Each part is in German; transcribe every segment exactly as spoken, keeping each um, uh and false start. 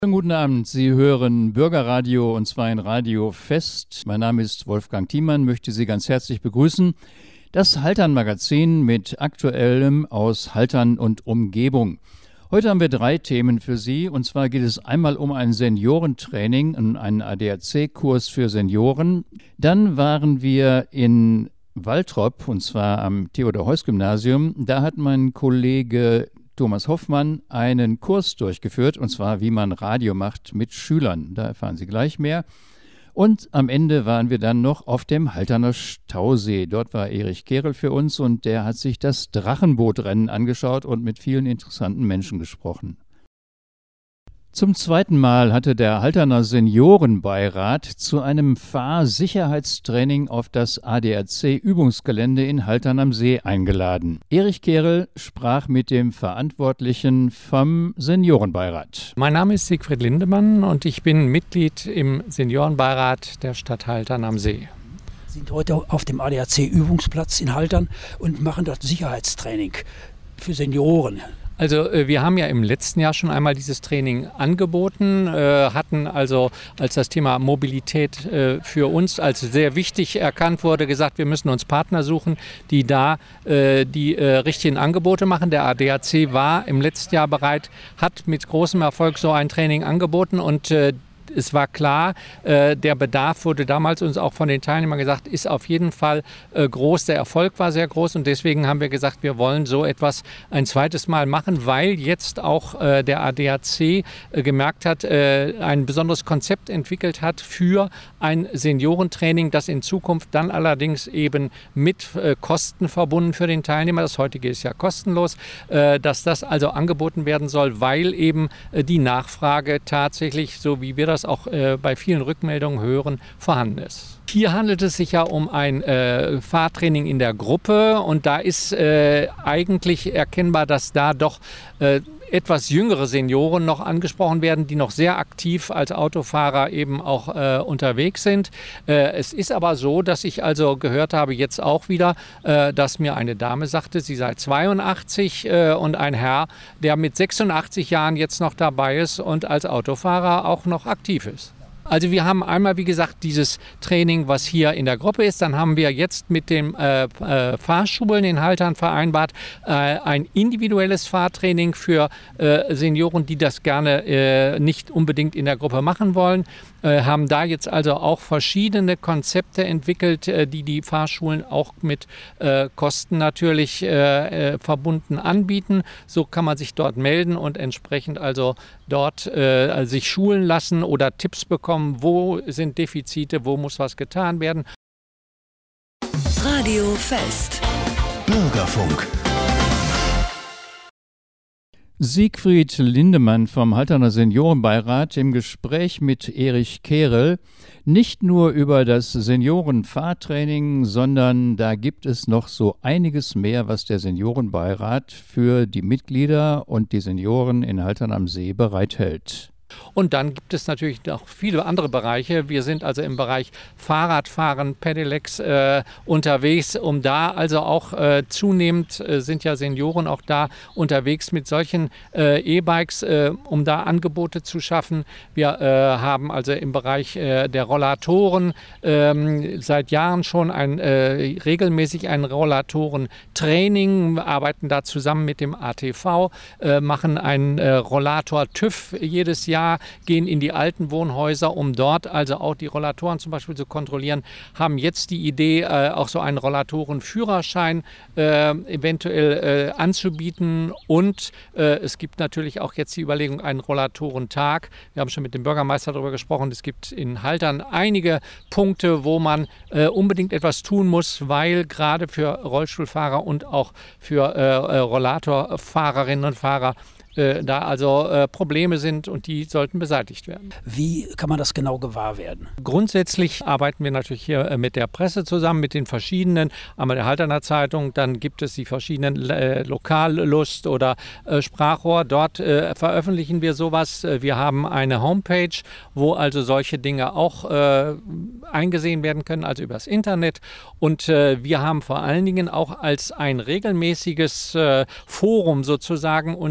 Schönen guten Abend, Sie hören Bürgerradio und zwar in Radio Fest. Mein Name ist Wolfgang Thiemann, möchte Sie ganz herzlich begrüßen. Das Haltern-Magazin mit Aktuellem aus Haltern und Umgebung. Heute haben wir drei Themen für Sie und zwar geht es einmal um ein Seniorentraining und einen A D A C-Kurs für Senioren. Dann waren wir in Waltrop und zwar am Theodor-Heuss-Gymnasium. Da hat mein Kollege Thomas Hoffmann einen Kurs durchgeführt, und zwar wie man Radio macht mit Schülern. Da erfahren Sie gleich mehr. Und am Ende waren wir dann noch auf dem Halterner Stausee. Dort war Erich Kehrel für uns und der hat sich das Drachenbootrennen angeschaut und mit vielen interessanten Menschen gesprochen. Zum zweiten Mal hatte der Halterner Seniorenbeirat zu einem Fahrsicherheitstraining auf das A D A C-Übungsgelände in Haltern am See eingeladen. Erich Kehrel sprach mit dem Verantwortlichen vom Seniorenbeirat. Mein Name ist Siegfried Lindemann und ich bin Mitglied im Seniorenbeirat der Stadt Haltern am See. Wir sind heute auf dem A D A C-Übungsplatz in Haltern und machen dort Sicherheitstraining für Senioren. Also wir haben ja im letzten Jahr schon einmal dieses Training angeboten, äh, hatten also, als das Thema Mobilität äh, für uns als sehr wichtig erkannt wurde, gesagt, wir müssen uns Partner suchen, die da äh, die äh, richtigen Angebote machen. Der A D A C war im letzten Jahr bereit, hat mit großem Erfolg so ein Training angeboten und äh, es war klar, äh, der Bedarf wurde damals uns auch von den Teilnehmern gesagt, ist auf jeden Fall äh, groß. Der Erfolg war sehr groß und deswegen haben wir gesagt, wir wollen so etwas ein zweites Mal machen, weil jetzt auch äh, der A D A C äh, gemerkt hat, äh, ein besonderes Konzept entwickelt hat für ein Seniorentraining, das in Zukunft dann allerdings eben mit äh, Kosten verbunden für den Teilnehmer, das heutige ist ja kostenlos, äh, dass das also angeboten werden soll, weil eben äh, die Nachfrage tatsächlich, so wie wir das auch äh, bei vielen Rückmeldungen hören, vorhanden ist. Hier handelt es sich ja um ein äh, Fahrtraining in der Gruppe und da ist äh, eigentlich erkennbar, dass da doch äh, etwas jüngere Senioren noch angesprochen werden, die noch sehr aktiv als Autofahrer eben auch äh, unterwegs sind. Äh, es ist aber so, dass ich also gehört habe jetzt auch wieder, äh, dass mir eine Dame sagte, sie sei zweiundachtzig äh, und ein Herr, der mit sechsundachtzig Jahren jetzt noch dabei ist und als Autofahrer auch noch aktiv ist. Also wir haben einmal, wie gesagt, dieses Training, was hier in der Gruppe ist. Dann haben wir jetzt mit den äh, äh, Fahrschulen in Haltern vereinbart, äh, ein individuelles Fahrtraining für äh, Senioren, die das gerne äh, nicht unbedingt in der Gruppe machen wollen. Äh, haben da jetzt also auch verschiedene Konzepte entwickelt, äh, die die Fahrschulen auch mit äh, Kosten natürlich äh, äh, verbunden anbieten. So kann man sich dort melden und entsprechend also dort äh, sich schulen lassen oder Tipps bekommen, wo sind Defizite, wo muss was getan werden. Radio Fest. Bürgerfunk. Siegfried Lindemann vom Halterner Seniorenbeirat im Gespräch mit Erich Kehrel. Nicht nur über das Seniorenfahrtraining, sondern da gibt es noch so einiges mehr, was der Seniorenbeirat für die Mitglieder und die Senioren in Haltern am See bereithält. Und dann gibt es natürlich noch viele andere Bereiche. Wir sind also im Bereich Fahrradfahren, Pedelecs äh, unterwegs, um da also auch äh, zunehmend äh, sind ja Senioren auch da unterwegs mit solchen äh, E-Bikes, äh, um da Angebote zu schaffen. Wir äh, haben also im Bereich äh, der Rollatoren äh, seit Jahren schon ein, äh, regelmäßig ein Rollatorentraining, arbeiten da zusammen mit dem A T V, äh, machen einen äh, Rollator-TÜV jedes Jahr, gehen in die alten Wohnhäuser, um dort also auch die Rollatoren zum Beispiel zu kontrollieren, haben jetzt die Idee, äh, auch so einen Rollatorenführerschein äh, eventuell äh, anzubieten und äh, es gibt natürlich auch jetzt die Überlegung, einen Rollatorentag. Wir haben schon mit dem Bürgermeister darüber gesprochen, es gibt in Haltern einige Punkte, wo man äh, unbedingt etwas tun muss, weil gerade für Rollstuhlfahrer und auch für äh, Rollatorfahrerinnen und Fahrer äh, da also äh, Probleme sind und die sollten beseitigt werden. Wie kann man das genau gewahr werden? Grundsätzlich arbeiten wir natürlich hier äh, mit der Presse zusammen, mit den verschiedenen, einmal der Halterner Zeitung, dann gibt es die verschiedenen äh, Lokallust oder äh, Sprachrohr. Dort äh, veröffentlichen wir sowas. Wir haben eine Homepage, wo also solche Dinge auch äh, eingesehen werden können, also übers Internet. Und äh, wir haben vor allen Dingen auch als ein regelmäßiges äh, Forum sozusagen unser Senioren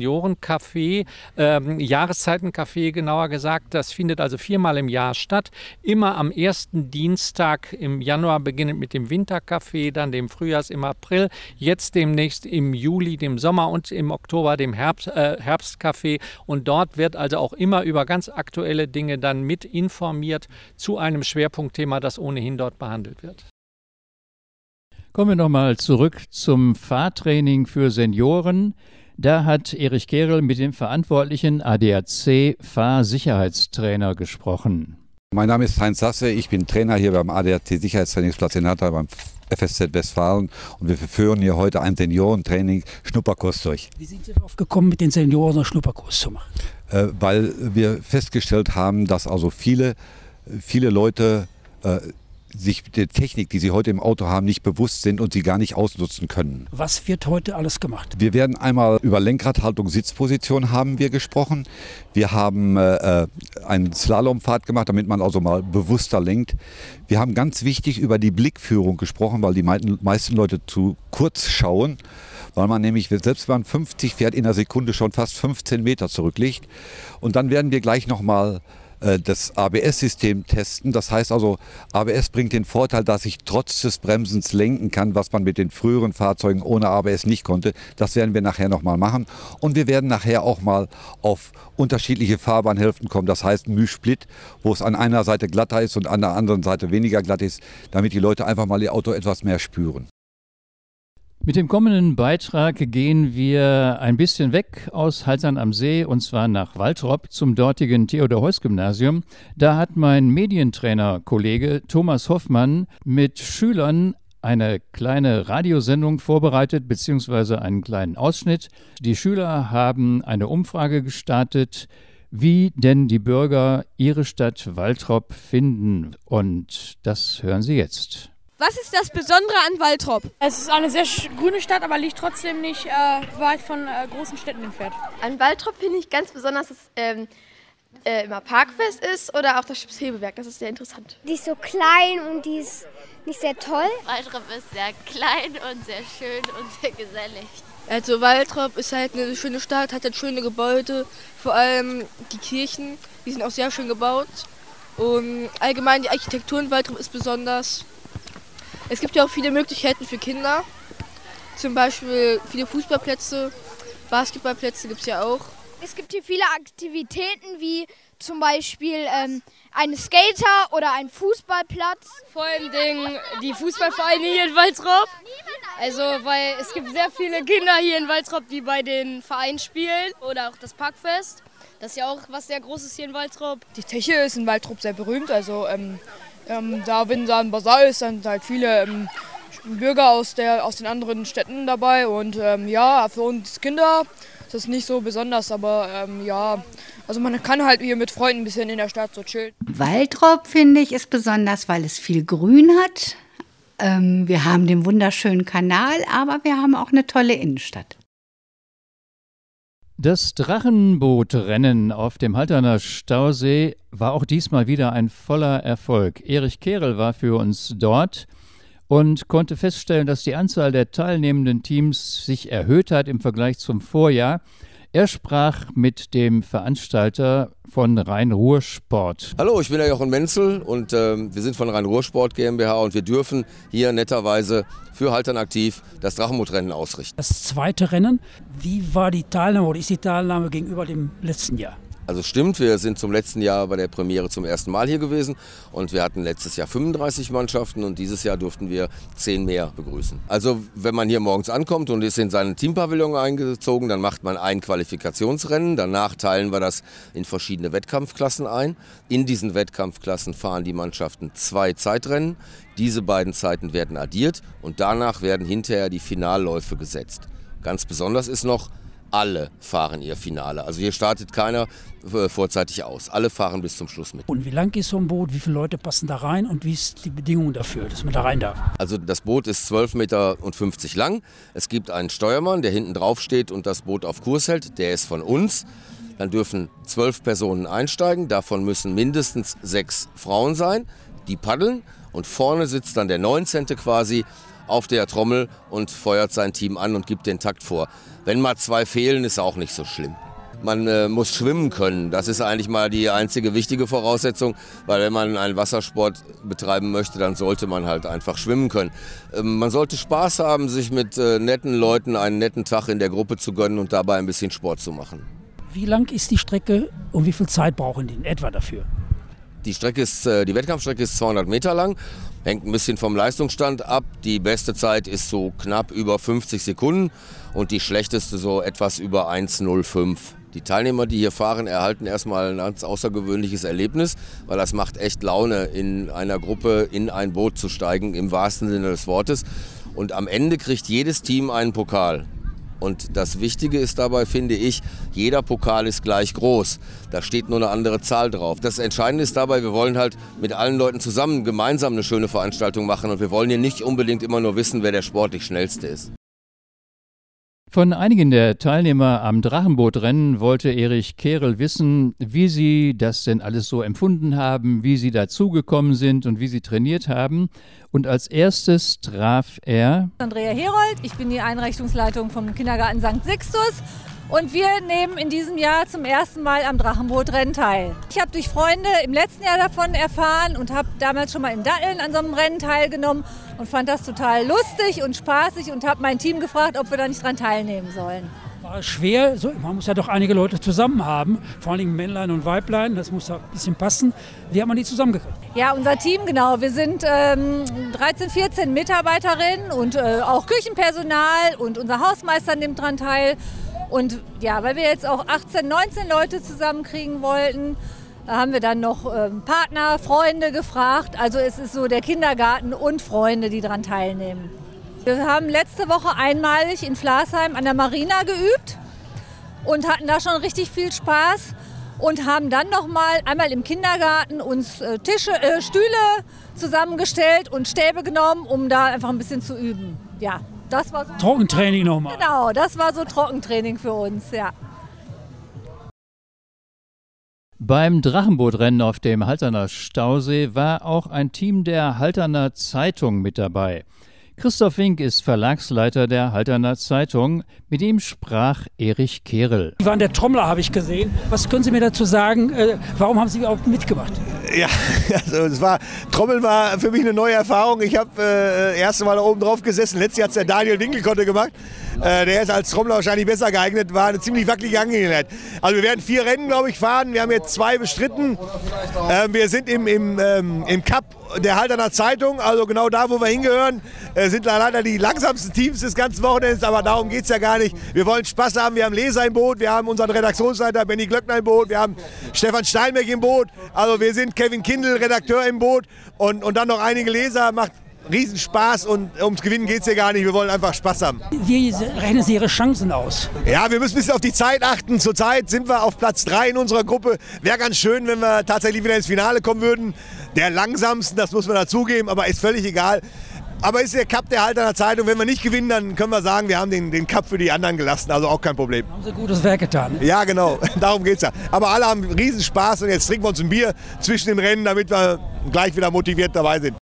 Seniorencafé, ähm, Jahreszeitencafé genauer gesagt. Das findet also viermal im Jahr statt. Immer am ersten Dienstag im Januar, beginnend mit dem Wintercafé, dann dem Frühjahrs im April, jetzt demnächst im Juli, dem Sommer und im Oktober dem Herbst, äh, Herbstcafé. Und dort wird also auch immer über ganz aktuelle Dinge dann mit informiert zu einem Schwerpunktthema, das ohnehin dort behandelt wird. Kommen wir nochmal zurück zum Fahrtraining für Senioren. Da hat Erich Kehrl mit dem verantwortlichen A D A C-Fahrsicherheitstrainer gesprochen. Mein Name ist Heinz Sasse, ich bin Trainer hier beim A D A C-Sicherheitstrainingsplatz in Natal beim F S Z Westfalen und wir führen hier heute ein Seniorentraining Schnupperkurs durch. Wie sind Sie darauf gekommen, mit den Senioren einen Schnupperkurs zu machen? Äh, weil wir festgestellt haben, dass also viele, viele Leute äh, sich der Technik, die sie heute im Auto haben, nicht bewusst sind und sie gar nicht ausnutzen können. Was wird heute alles gemacht? Wir werden einmal über Lenkradhaltung, Sitzposition haben wir gesprochen. Wir haben äh, einen Slalomfahrt gemacht, damit man also mal bewusster lenkt. Wir haben ganz wichtig über die Blickführung gesprochen, weil die meisten Leute zu kurz schauen, weil man nämlich, selbst wenn man fünfzig fährt, in einer Sekunde schon fast fünfzehn Meter zurückliegt. Und dann werden wir gleich nochmal das A B S-System testen. Das heißt also, A B S bringt den Vorteil, dass ich trotz des Bremsens lenken kann, was man mit den früheren Fahrzeugen ohne A B S nicht konnte. Das werden wir nachher nochmal machen. Und wir werden nachher auch mal auf unterschiedliche Fahrbahnhälften kommen. Das heißt Mühsplit, wo es an einer Seite glatter ist und an der anderen Seite weniger glatt ist, damit die Leute einfach mal ihr Auto etwas mehr spüren. Mit dem kommenden Beitrag gehen wir ein bisschen weg aus Haltern am See und zwar nach Waltrop zum dortigen Theodor-Heuss-Gymnasium. Da hat mein Medientrainer-Kollege Thomas Hoffmann mit Schülern eine kleine Radiosendung vorbereitet beziehungsweise einen kleinen Ausschnitt. Die Schüler haben eine Umfrage gestartet, wie denn die Bürger ihre Stadt Waltrop finden. Und das hören Sie jetzt. Was ist das Besondere an Waltrop? Es ist eine sehr grüne Stadt, aber liegt trotzdem nicht äh, weit von äh, großen Städten entfernt. An Waltrop finde ich ganz besonders, dass es ähm, äh, immer Parkfest ist oder auch das Schiffshebewerk. Das ist sehr interessant. Die ist so klein und die ist nicht sehr toll. Waltrop ist sehr klein und sehr schön und sehr gesellig. Also Waltrop ist halt eine schöne Stadt, hat halt schöne Gebäude, vor allem die Kirchen, die sind auch sehr schön gebaut. Und allgemein die Architektur in Waltrop ist besonders. Es gibt ja auch viele Möglichkeiten für Kinder, zum Beispiel viele Fußballplätze, Basketballplätze gibt es ja auch. Es gibt hier viele Aktivitäten wie zum Beispiel ähm, eine Skater- oder ein Fußballplatz. Vor allem Dingen die Fußballvereine hier in Waltrop. Also, weil es gibt sehr viele Kinder hier in Waltrop, die bei den Vereinen spielen. Oder auch das Parkfest. Das ist ja auch was sehr Großes hier in Waltrop. Die Teche ist in Waltrop sehr berühmt. Also ähm, ähm, da, wenn da ein Basar ist, dann sind halt viele ähm, Bürger aus, der, aus den anderen Städten dabei. Und ähm, ja, für uns Kinder ist das nicht so besonders. Aber ähm, ja, also man kann halt hier mit Freunden ein bisschen in der Stadt so chillen. Waltrop, finde ich, ist besonders, weil es viel Grün hat. Ähm, wir haben den wunderschönen Kanal, aber wir haben auch eine tolle Innenstadt. Das Drachenbootrennen auf dem Halterner Stausee war auch diesmal wieder ein voller Erfolg. Erich Kehrl war für uns dort und konnte feststellen, dass die Anzahl der teilnehmenden Teams sich erhöht hat im Vergleich zum Vorjahr. Er sprach mit dem Veranstalter von Rhein-Ruhr-Sport. Hallo, ich bin der Jochen Menzel und äh, wir sind von Rhein-Ruhr-Sport GmbH und wir dürfen hier netterweise für Haltern aktiv das Drachenbootrennen ausrichten. Das zweite Rennen, wie war die Teilnahme oder ist die Teilnahme gegenüber dem letzten Jahr? Also stimmt, wir sind zum letzten Jahr bei der Premiere zum ersten Mal hier gewesen und wir hatten letztes Jahr fünfunddreißig Mannschaften und dieses Jahr durften wir zehn mehr begrüßen. Also wenn man hier morgens ankommt und ist in seinen Teampavillon eingezogen, dann macht man ein Qualifikationsrennen. Danach teilen wir das in verschiedene Wettkampfklassen ein. In diesen Wettkampfklassen fahren die Mannschaften zwei Zeitrennen. Diese beiden Zeiten werden addiert und danach werden hinterher die Finalläufe gesetzt. Ganz besonders ist noch, alle fahren ihr Finale. Also hier startet keiner äh, vorzeitig aus. Alle fahren bis zum Schluss mit. Und wie lang ist so ein Boot? Wie viele Leute passen da rein? Und wie ist die Bedingung dafür, dass man da rein darf? Also das Boot ist zwölf Meter fünfzig lang. Es gibt einen Steuermann, der hinten drauf steht und das Boot auf Kurs hält. Der ist von uns. Dann dürfen zwölf Personen einsteigen. Davon müssen mindestens sechs Frauen sein. Die paddeln. Und vorne sitzt dann der neunzehnte quasi auf der Trommel und feuert sein Team an und gibt den Takt vor. Wenn mal zwei fehlen, ist auch nicht so schlimm. Man äh, muss schwimmen können. Das ist eigentlich mal die einzige wichtige Voraussetzung, weil wenn man einen Wassersport betreiben möchte, dann sollte man halt einfach schwimmen können. Ähm, man sollte Spaß haben, sich mit äh, netten Leuten einen netten Tag in der Gruppe zu gönnen und dabei ein bisschen Sport zu machen. Wie lang ist die Strecke und wie viel Zeit brauchen die in etwa dafür? Die Strecke ist, äh, die Wettkampfstrecke ist zweihundert Meter lang, hängt ein bisschen vom Leistungsstand ab. Die beste Zeit ist so knapp über fünfzig Sekunden und die schlechteste so etwas über eins null fünf. Die Teilnehmer, die hier fahren, erhalten erstmal ein ganz außergewöhnliches Erlebnis, weil das macht echt Laune, in einer Gruppe in ein Boot zu steigen, im wahrsten Sinne des Wortes. Und am Ende kriegt jedes Team einen Pokal. Und das Wichtige ist dabei, finde ich, jeder Pokal ist gleich groß. Da steht nur eine andere Zahl drauf. Das Entscheidende ist dabei, wir wollen halt mit allen Leuten zusammen gemeinsam eine schöne Veranstaltung machen. Und wir wollen hier nicht unbedingt immer nur wissen, wer der sportlich Schnellste ist. Von einigen der Teilnehmer am Drachenbootrennen wollte Erich Kehrel wissen, wie sie das denn alles so empfunden haben, wie sie dazugekommen sind und wie sie trainiert haben. Und als erstes traf er Andrea Herold, ich bin die Einrichtungsleitung vom Kindergarten Sankt Sixtus und wir nehmen in diesem Jahr zum ersten Mal am Drachenbootrennen teil. Ich habe durch Freunde im letzten Jahr davon erfahren und habe damals schon mal in Datteln an so einem Rennen teilgenommen und fand das total lustig und spaßig und habe mein Team gefragt, ob wir da nicht dran teilnehmen sollen. War es schwer? So, man muss ja doch einige Leute zusammen haben, vor allem Männlein und Weiblein, das muss ja ein bisschen passen. Wie hat man die zusammengekriegt? Ja, unser Team, genau. Wir sind ähm, dreizehn, vierzehn Mitarbeiterinnen und äh, auch Küchenpersonal und unser Hausmeister nimmt dran teil. Und ja, weil wir jetzt auch achtzehn, neunzehn Leute zusammenkriegen wollten, haben wir dann noch ähm, Partner, Freunde gefragt. Also es ist so der Kindergarten und Freunde, die daran teilnehmen. Wir haben letzte Woche einmalig in Flasheim an der Marina geübt und hatten da schon richtig viel Spaß und haben dann noch mal einmal im Kindergarten uns äh, Tische, äh, Stühle zusammengestellt und Stäbe genommen, um da einfach ein bisschen zu üben. Ja, das war so Trockentraining nochmal. Genau, das war so Trockentraining für uns, ja. Beim Drachenbootrennen auf dem Halterner Stausee war auch ein Team der Halterner Zeitung mit dabei. Christoph Wink ist Verlagsleiter der Halterner Zeitung. Mit ihm sprach Erich Kehrel. Sie waren der Trommler, habe ich gesehen. Was können Sie mir dazu sagen? Äh, warum haben Sie überhaupt mitgemacht? Ja, also es war, Trommeln war für mich eine neue Erfahrung. Ich habe äh, das erste Mal da oben drauf gesessen. Letztes Jahr hat es der Daniel Winkelkotte gemacht. Äh, der ist als Trommler wahrscheinlich besser geeignet. War eine ziemlich wackelige Angelegenheit. Also wir werden vier Rennen, glaube ich, fahren. Wir haben jetzt zwei bestritten. Äh, wir sind im, im, ähm, im Cup der Halterner Zeitung, also genau da, wo wir hingehören. Äh, sind leider die langsamsten Teams des ganzen Wochenends, aber darum geht es ja gar nicht. Wir wollen Spaß haben. Wir haben Leser im Boot, wir haben unseren Redaktionsleiter Benny Glöckner im Boot, wir haben Stefan Steinberg im Boot. Also wir sind Kevin Kindl, Redakteur im Boot und, und dann noch einige Leser. Macht Riesenspaß und ums Gewinnen geht es hier gar nicht. Wir wollen einfach Spaß haben. Wie rechnen Sie Ihre Chancen aus? Ja, wir müssen ein bisschen auf die Zeit achten. Zurzeit sind wir auf Platz drei in unserer Gruppe. Wäre ganz schön, wenn wir tatsächlich wieder ins Finale kommen würden. Der langsamsten, das muss man dazugeben, aber ist völlig egal. Aber ist der Cup der Halterner Zeitung. Wenn wir nicht gewinnen, dann können wir sagen, wir haben den, den Cup für die anderen gelassen. Also auch kein Problem. Haben Sie gutes Werk getan. Ne? Ja, genau. Darum geht es ja. Aber alle haben riesen Spaß und jetzt trinken wir uns ein Bier zwischen den Rennen, damit wir gleich wieder motiviert dabei sind.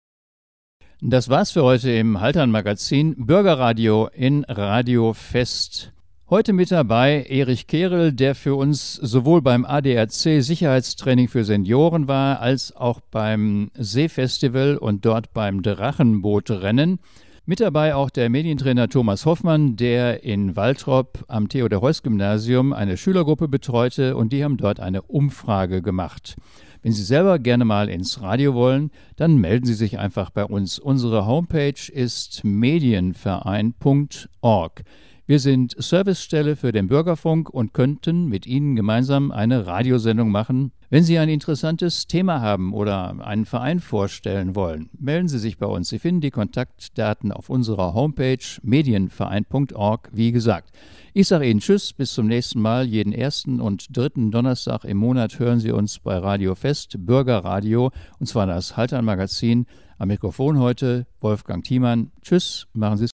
Das war's für heute im Haltern-Magazin Bürgerradio in Radio Fest. Heute mit dabei Erich Kehrel, der für uns sowohl beim A D A C Sicherheitstraining für Senioren war, als auch beim Seefestival und dort beim Drachenbootrennen. Mit dabei auch der Medientrainer Thomas Hoffmann, der in Waltrop am Theodor-Heuss-Gymnasium eine Schülergruppe betreute und die haben dort eine Umfrage gemacht. Wenn Sie selber gerne mal ins Radio wollen, dann melden Sie sich einfach bei uns. Unsere Homepage ist medienverein punkt org. Wir sind Servicestelle für den Bürgerfunk und könnten mit Ihnen gemeinsam eine Radiosendung machen. Wenn Sie ein interessantes Thema haben oder einen Verein vorstellen wollen, melden Sie sich bei uns. Sie finden die Kontaktdaten auf unserer Homepage medienverein punkt org, wie gesagt. Ich sage Ihnen Tschüss, bis zum nächsten Mal. Jeden ersten und dritten Donnerstag im Monat hören Sie uns bei Radio Fest, Bürgerradio, und zwar das Haltern-Magazin. Am Mikrofon heute Wolfgang Thiemann. Tschüss, machen Sie es